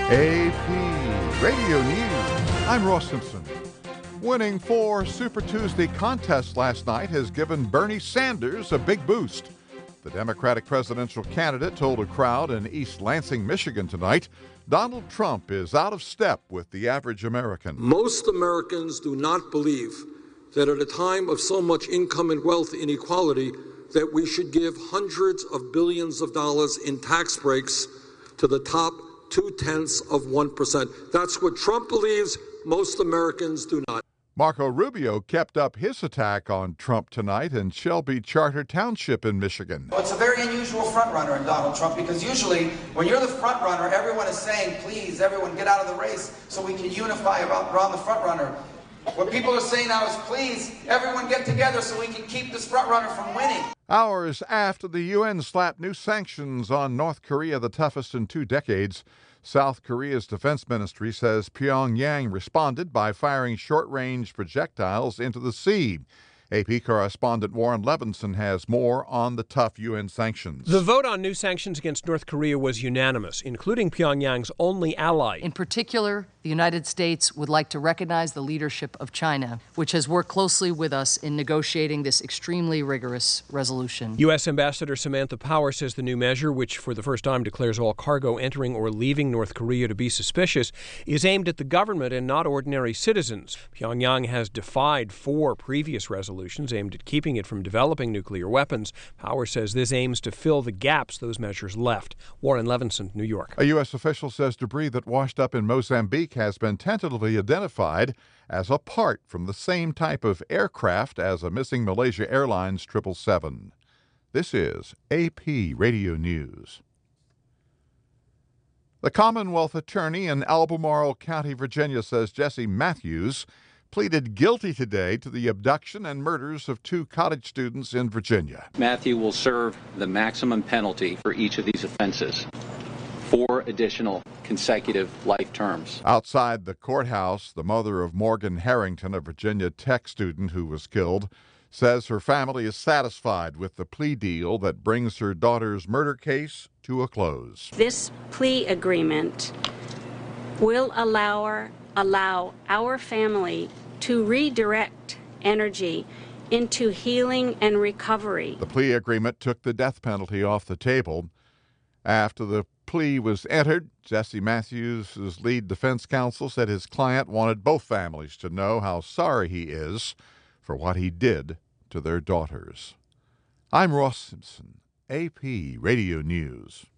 AP Radio News. I'm Ross Simpson. Winning 4 Super Tuesday contests last night has given Bernie Sanders a big boost. The Democratic presidential candidate told a crowd in East Lansing, Michigan tonight, Donald Trump is out of step with the average American. Most Americans do not believe that at a time of so much income and wealth inequality that we should give hundreds of billions of dollars in tax breaks to the top 0.2%. That's what Trump believes. Most Americans do not. Marco Rubio kept up his attack on Trump tonight in Shelby Charter Township in Michigan. Well, it's a very unusual frontrunner in Donald Trump, because usually when you're the frontrunner, everyone is saying, please, everyone get out of the race so we can unify around the frontrunner. What people are saying now is, please, everyone get together so we can keep this frontrunner from winning. Hours after the UN slapped new sanctions on North Korea, the toughest in 2 decades, South Korea's defense ministry says Pyongyang responded by firing short-range projectiles into the sea. AP correspondent Warren Levinson has more on the tough UN sanctions. The vote on new sanctions against North Korea was unanimous, including Pyongyang's only ally. In particular, the United States would like to recognize the leadership of China, which has worked closely with us in negotiating this extremely rigorous resolution. U.S. Ambassador Samantha Power says the new measure, which for the first time declares all cargo entering or leaving North Korea to be suspicious, is aimed at the government and not ordinary citizens. Pyongyang has defied 4 previous resolutions aimed at keeping it from developing nuclear weapons. Power says this aims to fill the gaps those measures left. Warren Levinson, New York. A U.S. official says debris that washed up in Mozambique has been tentatively identified as a part from the same type of aircraft as a missing Malaysia Airlines 777. This is AP Radio News. The Commonwealth Attorney in Albemarle County, Virginia, says Jesse Matthews pleaded guilty today to the abduction and murders of 2 college students in Virginia. Matthew will serve the maximum penalty for each of these offenses, 4 additional consecutive life terms. Outside the courthouse, the mother of Morgan Harrington, a Virginia Tech student who was killed, says her family is satisfied with the plea deal that brings her daughter's murder case to a close. This plea agreement will allow our family to redirect energy into healing and recovery. The plea agreement took the death penalty off the table. After the plea was entered, Jesse Matthews' lead defense counsel said his client wanted both families to know how sorry he is for what he did to their daughters. I'm Ross Simpson, AP Radio News.